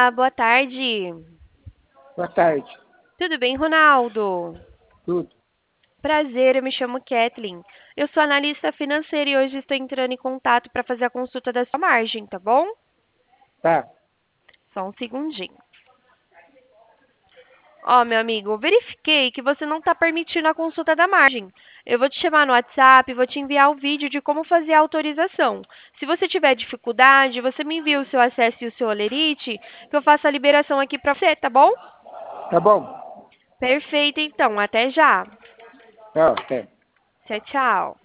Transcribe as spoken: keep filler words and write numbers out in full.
Olá, boa tarde. Boa tarde. Tudo bem, Ronaldo? Tudo. Prazer, eu me chamo Kathleen. Eu sou analista financeira e hoje estou entrando em contato para fazer a consulta da sua margem, tá bom? Tá. Só um segundinho. Ó, meu amigo, eu verifiquei que você não está permitindo a consulta da margem. Eu vou te chamar no WhatsApp, vou te enviar o vídeo de como fazer a autorização. Se você tiver dificuldade, você me envia o seu acesso e o seu olerite, que eu faço a liberação aqui para você, tá bom? Tá bom. Perfeito, então. Até já. Tchau, até. Tchau, tchau.